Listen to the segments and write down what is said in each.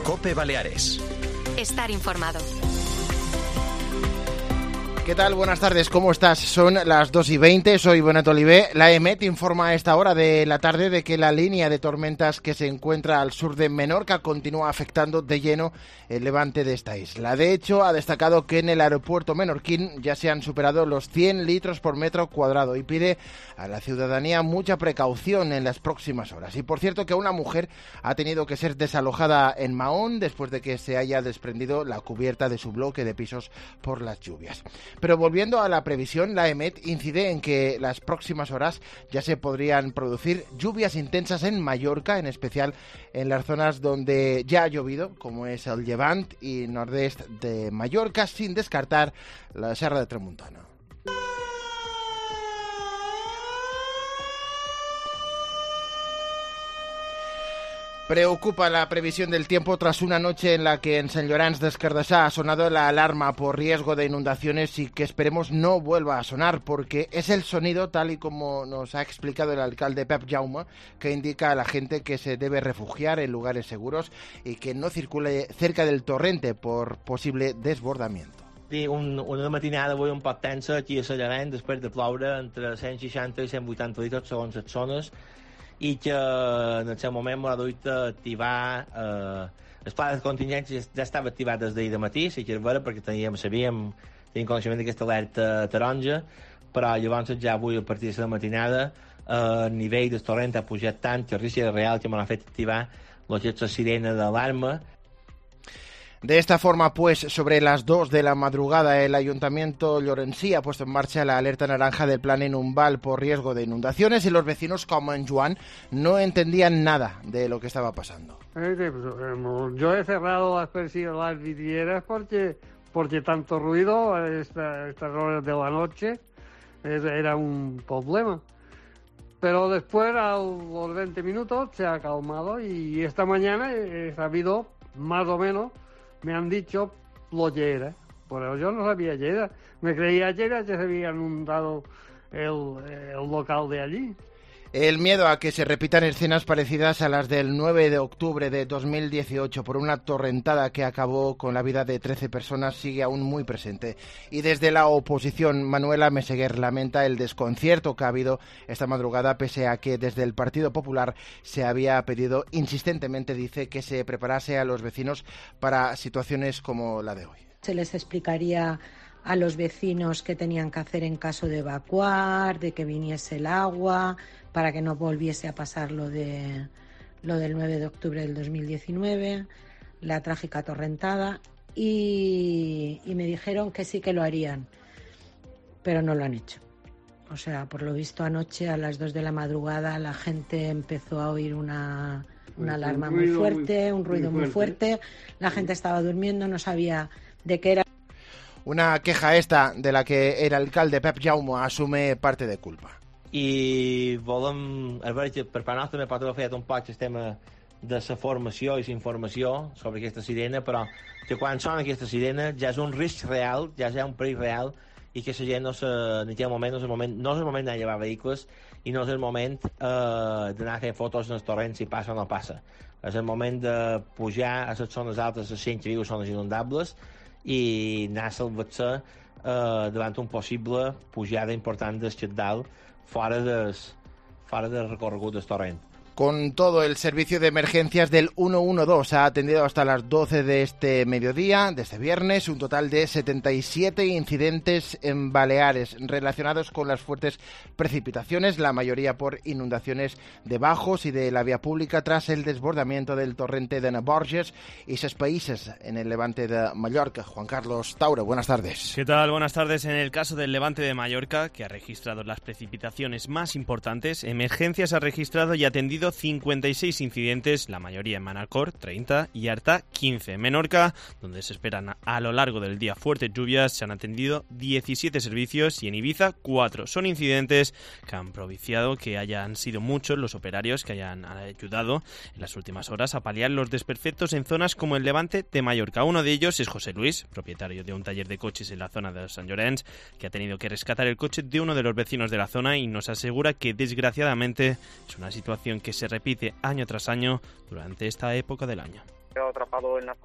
COPE Baleares. Estar informado. ¿Qué tal? Buenas tardes, ¿cómo estás? Son las 2:20, soy Bonet Olivé. La EMET informa a esta hora de la tarde de que la línea de tormentas que se encuentra al sur de Menorca continúa afectando de lleno el levante de esta isla. De hecho, ha destacado que en el aeropuerto menorquín ya se han superado los 100 litros por metro cuadrado y pide a la ciudadanía mucha precaución en las próximas horas. Y por cierto que una mujer ha tenido que ser desalojada en Mahón después de que se haya desprendido la cubierta de su bloque de pisos por las lluvias. Pero volviendo a la previsión, la EMET incide en que las próximas horas ya se podrían producir lluvias intensas en Mallorca, en especial en las zonas donde ya ha llovido, como es el Llevant y nordest de Mallorca, sin descartar la Serra de Tramuntana. Preocupa la previsión del tiempo tras una noche en la que en Sant Llorenç des Cardassar ha sonado la alarma por riesgo de inundaciones y que esperemos no vuelva a sonar, porque es el sonido, tal y como nos ha explicado el alcalde Pep Jaume, que indica a la gente que se debe refugiar en lugares seguros y que no circule cerca del torrente por posible desbordamiento. Una matinada avui un poc tensa aquí a Sant Llorenç després de ploure entre 160 i 180 litres segons les zones, i que en el seu moment m'ha dut a activar el pla de contingència. Ja estava activat des d'ahir de matí, sí que és vera, perquè teníem coneixement d'aquesta alerta taronja, però llavors ja avui a partir de la matinada el nivell del torrent ha pujat tant que el risc era real que m'ha fet activar la sirena d'alarma. De esta forma, pues, sobre las 2 de la madrugada, el Ayuntamiento llorensí ha puesto en marcha la alerta naranja del plan Inumbal por riesgo de inundaciones y los vecinos, como en Joan, no entendían nada de lo que estaba pasando. Yo he cerrado las vidrieras porque tanto ruido a estas horas de la noche era un problema. Pero después, a los 20 minutos, se ha calmado y esta mañana he sabido, más o menos, me han dicho lo Llera, pero yo no sabía Llera. Me creía Llera que se había inundado el local de allí. El miedo a que se repitan escenas parecidas a las del 9 de octubre de 2018 por una torrentada que acabó con la vida de 13 personas sigue aún muy presente. Y desde la oposición, Manuela Meseguer lamenta el desconcierto que ha habido esta madrugada, pese a que desde el Partido Popular se había pedido insistentemente, dice, que se preparase a los vecinos para situaciones como la de hoy. Se les explicaría a los vecinos qué tenían que hacer en caso de evacuar, de que viniese el agua, para que no volviese a pasar lo del 9 de octubre del 2019, la trágica torrentada, y me dijeron que sí que lo harían, pero no lo han hecho. O sea, por lo visto anoche a las 2 de la madrugada la gente empezó a oír una alarma muy fuerte, un ruido muy fuerte, la gente estaba durmiendo, no sabía de qué era. Una queja esta de la que el alcalde Pep Jaume asume parte de culpa. I volem, a veure, per part nostra també pot haver fet un poc el tema de la formació i la informació sobre aquesta sirena, però que quan sona aquesta sirena ja és un risc real, ja és un perill real, i que la gent en aquell moment no és el moment d'anar a llevar vehicles i no és el moment d'anar a fer fotos en el torrent si passa o no passa. És el moment de pujar a les zones altes, les 100 que viuen zones inundables, i anar a salvar-se davant un possible pujada important del Xatdal fora del recorregut del torrent. Con todo, el servicio de emergencias del 112 ha atendido hasta las 12 de este mediodía, de este viernes, un total de 77 incidentes en Baleares relacionados con las fuertes precipitaciones, la mayoría por inundaciones de bajos y de la vía pública tras el desbordamiento del torrente de Borges y sus países en el levante de Mallorca. Juan Carlos Tauro, buenas tardes. ¿Qué tal? Buenas tardes. En el caso del levante de Mallorca, que ha registrado las precipitaciones más importantes, Emergencias ha registrado y atendido 56 incidentes, la mayoría en Manacor, 30, y Artà, 15. En Menorca, donde se esperan a lo largo del día fuertes lluvias, se han atendido 17 servicios y en Ibiza, 4. Son incidentes que han propiciado que hayan sido muchos los operarios que hayan ayudado en las últimas horas a paliar los desperfectos en zonas como el levante de Mallorca. Uno de ellos es José Luis, propietario de un taller de coches en la zona de Sant Llorenç, que ha tenido que rescatar el coche de uno de los vecinos de la zona y nos asegura que desgraciadamente es una situación que se repite año tras año durante esta época del año. quedado atrapado en la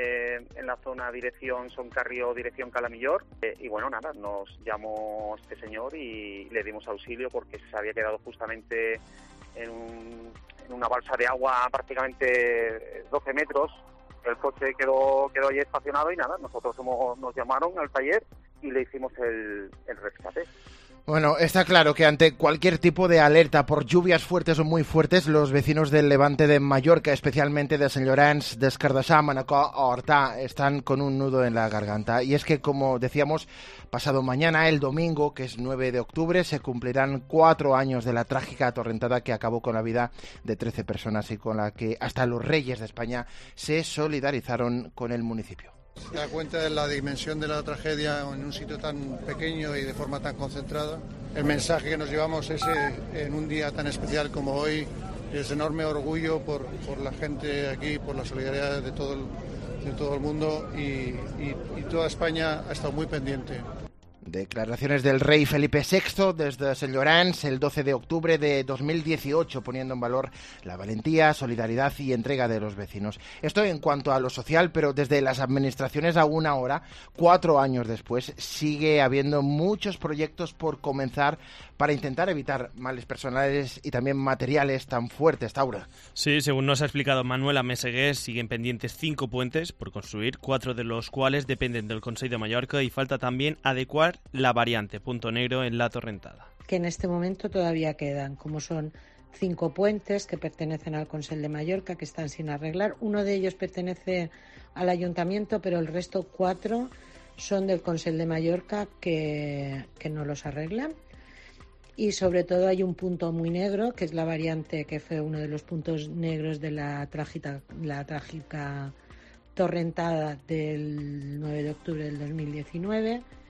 zona dirección Son Carrió, dirección Calamillor. Y bueno, nada, nos llamó este señor y le dimos auxilio porque se había quedado justamente en una balsa de agua prácticamente 12 metros. El coche quedó allí estacionado y nada, nosotros nos llamaron al taller y le hicimos el rescate. Bueno, está claro que ante cualquier tipo de alerta por lluvias fuertes o muy fuertes, los vecinos del Levante de Mallorca, especialmente de Sant Llorenç, de Escardasà, Manacor o Artà, están con un nudo en la garganta. Y es que, como decíamos, pasado mañana, el domingo, que es 9 de octubre, se cumplirán 4 años de la trágica torrentada que acabó con la vida de 13 personas y con la que hasta los reyes de España se solidarizaron con el municipio. Se da cuenta de la dimensión de la tragedia en un sitio tan pequeño y de forma tan concentrada. El mensaje que nos llevamos es, en un día tan especial como hoy, es enorme orgullo por la gente aquí, por la solidaridad de todo el mundo y toda España ha estado muy pendiente. Declaraciones del rey Felipe VI desde Sant Llorenç el 12 de octubre de 2018, poniendo en valor la valentía, solidaridad y entrega de los vecinos. Esto en cuanto a lo social, pero desde las administraciones aún ahora, 4 años después, sigue habiendo muchos proyectos por comenzar para intentar evitar males personales y también materiales tan fuertes, Taura. Sí, según nos ha explicado Manuela Meseguer, siguen pendientes 5 puentes por construir, 4 de los cuales dependen del Consell de Mallorca y falta también adecuar la variante Punto Negro en la torrentada. Que en este momento todavía quedan, como son 5 puentes que pertenecen al Consell de Mallorca, que están sin arreglar. Uno de ellos pertenece al Ayuntamiento, pero el resto 4 son del Consell de Mallorca que no los arreglan. Y sobre todo hay un punto muy negro, que es la variante, que fue uno de los puntos negros de la trágica torrentada del 9 de octubre del 2019.